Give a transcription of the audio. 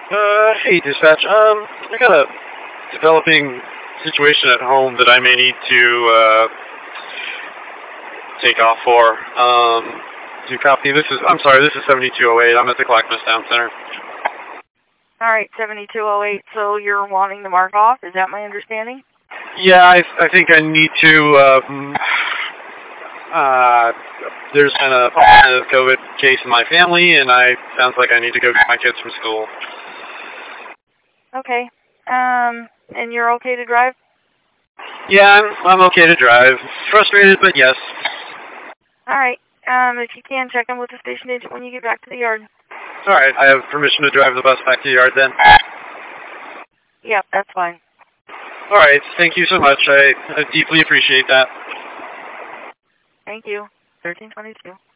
Hey, dispatch. I got a developing situation at home that I may need to take off for. Do you copy? I'm sorry, this is 7208. I'm at the Clackamas Town Center. All right, 7208. So you're wanting to mark off? Is that my understanding? Yeah, I think I need to. There's been a COVID case in my family, and sounds like I need to go get my kids from school. Okay. And you're okay to drive? Yeah, I'm okay to drive. Frustrated, but yes. All right. If you can, check in with the station agent when you get back to the yard. All right, I have permission to drive the bus back to the yard then? Yep, that's fine. All right, thank you so much. I deeply appreciate that. Thank you. 1322.